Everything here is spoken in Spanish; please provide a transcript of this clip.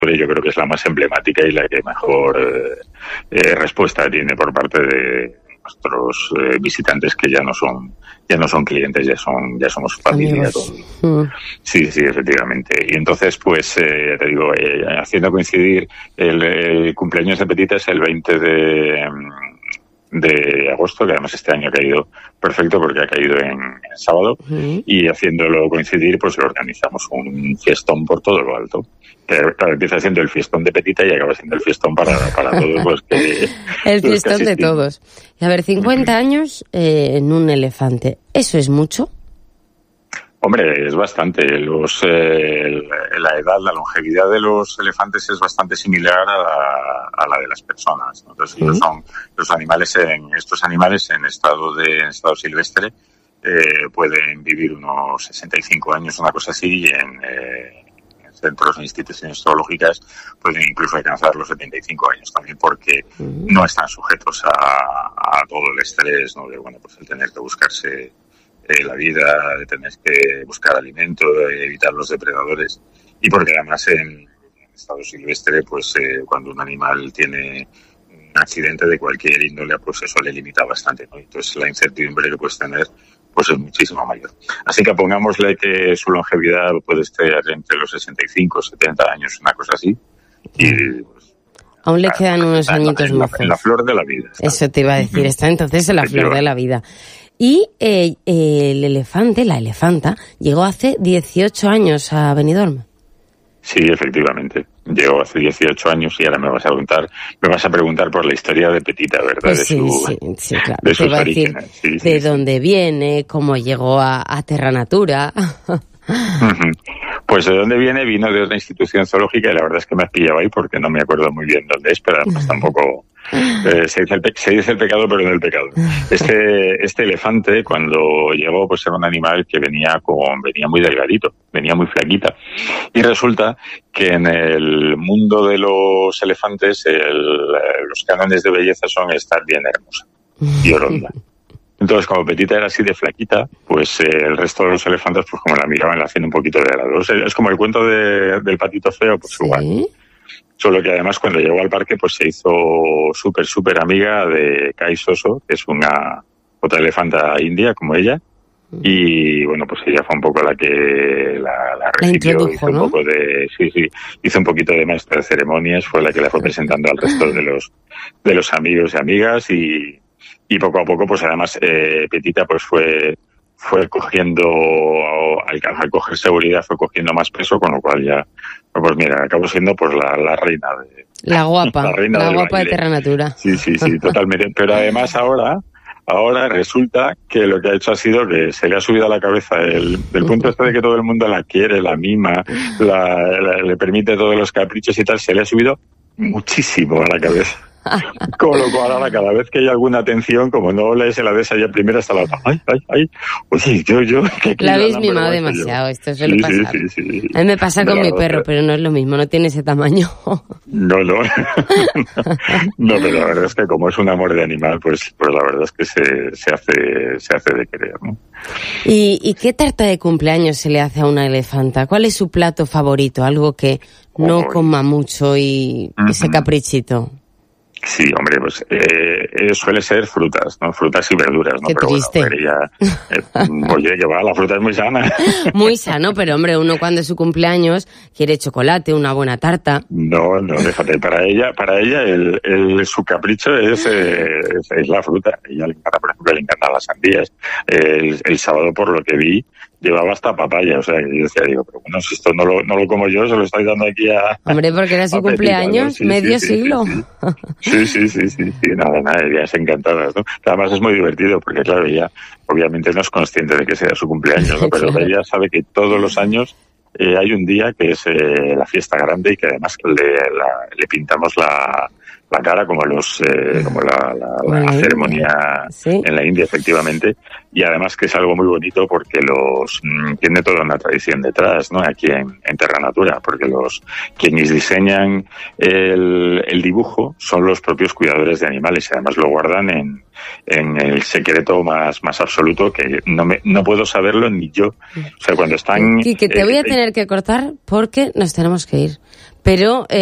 yo creo que es la más emblemática y la que mejor respuesta tiene por parte de nuestros visitantes, que ya no son clientes, ya somos familia todos. Sí, efectivamente. Y entonces, pues, te digo, haciendo coincidir el cumpleaños de Petita es el 20 de agosto, que además este año ha caído perfecto porque ha caído en sábado, y haciéndolo coincidir, pues lo organizamos un fiestón por todo lo alto. Que claro, empieza siendo el fiestón de Petita y acaba siendo el fiestón para todos los que... El fiestón de todos. Y a ver, 50 años en un elefante, ¿eso es mucho? Hombre, es bastante. La edad, la longevidad de los elefantes es bastante similar a la de las personas, ¿no? Entonces, ellos son estos animales en estado silvestre, pueden vivir unos 65 años, una cosa así, y en centros e instituciones zoológicas pueden incluso alcanzar los 75 años también, porque no están sujetos a todo el estrés, ¿no? De, pues el tener que buscarse la vida, de tener que buscar alimento, de evitar los depredadores, y porque además en estado silvestre, pues cuando un animal tiene un accidente de cualquier índole, pues eso le limita bastante, ¿no? Entonces la incertidumbre que puedes tener pues es muchísimo mayor. Así que pongámosle que su longevidad puede estar entre los 65, 70 años, una cosa así, y pues, aún le quedan unos añitos más. En la flor de la vida. Eso te iba a decir, está entonces en la flor de la vida. Y el elefante, la elefanta, llegó hace 18 años a Benidorm. Sí, efectivamente. Llegó hace 18 años y ahora me vas a preguntar por la historia de Petita, ¿verdad? Pues sí, claro. De sus orígenes. De dónde viene, cómo llegó a Terra Natura. Pues de dónde vino de otra institución zoológica, y la verdad es que me has pillado ahí porque no me acuerdo muy bien dónde es, pero además tampoco se dice el pecado, pero no el pecado. Este elefante, cuando llegó, pues era un animal que venía muy delgadito, venía muy flaquita, y resulta que en el mundo de los elefantes los cánones de belleza son estar bien hermosa y oronda. Entonces, como Petita era así de flaquita, pues el resto de los elefantes, pues como la miraban, la hacían un poquito de lado. Es como el cuento del patito feo, pues igual. Solo que además cuando llegó al parque, pues se hizo súper amiga de Kai Soso, que es otra elefanta india como ella. Y bueno, pues ella fue un poco la que la recibió, hizo un poco hizo un poquito de maestra de ceremonias, fue la que la fue presentando al resto de los amigos y amigas, y poco a poco, pues además Petita pues fue cogiendo, al coger seguridad fue cogiendo más peso, con lo cual ya, pues mira, acabó siendo pues la reina de... La guapa de Terra Natura. Sí, totalmente. Pero además ahora resulta que lo que ha hecho ha sido que se le ha subido a la cabeza del punto de que todo el mundo la quiere, la mima, le permite todos los caprichos y tal, se le ha subido muchísimo a la cabeza. Con lo cual ahora cada vez que hay alguna atención, como no le se la des a ella primero, hasta la otra, ay, oye, yo la habéis mimado demasiado, esto suele pasar. Sí. A mí me pasa con mi perro, pero no es lo mismo, no tiene ese tamaño. No, pero la verdad es que como es un amor de animal, pues la verdad es que se hace de querer, ¿no? ¿Y qué tarta de cumpleaños se le hace a una elefanta? ¿Cuál es su plato favorito? Algo que no coma mucho y ese caprichito. Sí, hombre, pues suele ser frutas, ¿no? Frutas y verduras, ¿no? Qué pero triste. Bueno, oye, que va, la fruta es muy sana. Muy sano, pero hombre, uno cuando es su cumpleaños quiere chocolate, una buena tarta. No, déjate, para ella su capricho es la fruta. A ella le encanta, por ejemplo, le encantan las sandías. El sábado, por lo que vi, llevaba hasta papaya, o sea, yo decía, pero bueno, si esto no lo como yo, se lo estoy dando aquí a... Hombre, porque era su cumpleaños, ¿no? Medio siglo. Sí, nada, ellas encantadas, ¿no? Además es muy divertido, porque claro, ella obviamente no es consciente de que sea su cumpleaños, ¿no? Pero ella sabe que todos los años hay un día que es la fiesta grande y que además le pintamos la cara como la ceremonia en la India, efectivamente, y además que es algo muy bonito porque tiene toda una tradición detrás, ¿no? Aquí en Terra Natura, porque quienes diseñan el dibujo son los propios cuidadores de animales y además lo guardan en el secreto más absoluto, que no puedo saberlo ni yo. O sea, cuando están... Y que te voy a tener que cortar porque nos tenemos que ir. pero